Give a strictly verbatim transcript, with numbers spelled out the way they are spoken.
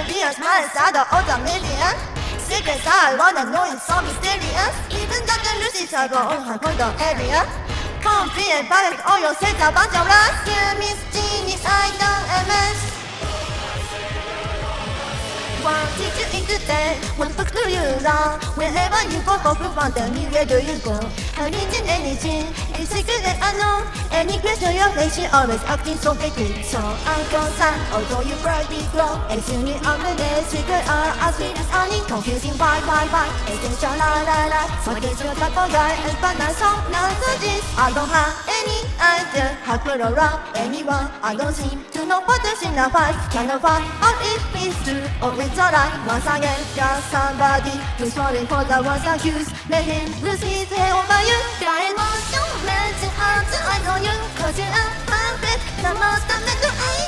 Caribbean, my side of all the million. Secrets I wanna know is so mysterious. Even though the Lucy's are on her condo area. Come be and buy all your sets a bunch of us. Yeah, Miss Genius, I know M S. What did you eat today? What book do you love? Wherever you go for fun, tell me where do you go? How did you anything? It's secret and unknown. Any question you're facing, always acting so fake. So I'm concerned, although you brightly glow. And soon you on the day, secret are as sweet as honey. Confusing why, why, why? Attention, la, la, la. So it's your type of guy, and fun and song, none of this. I don't have any idea how to around anyone. I don't seem to know what is in the fight. Cannot find out if it's true or it's alright. Once again, just somebody who's falling for the ones accused. Let him lose his head over you. Try and watch your mention out to I know you. Cause you are perfect, the most of the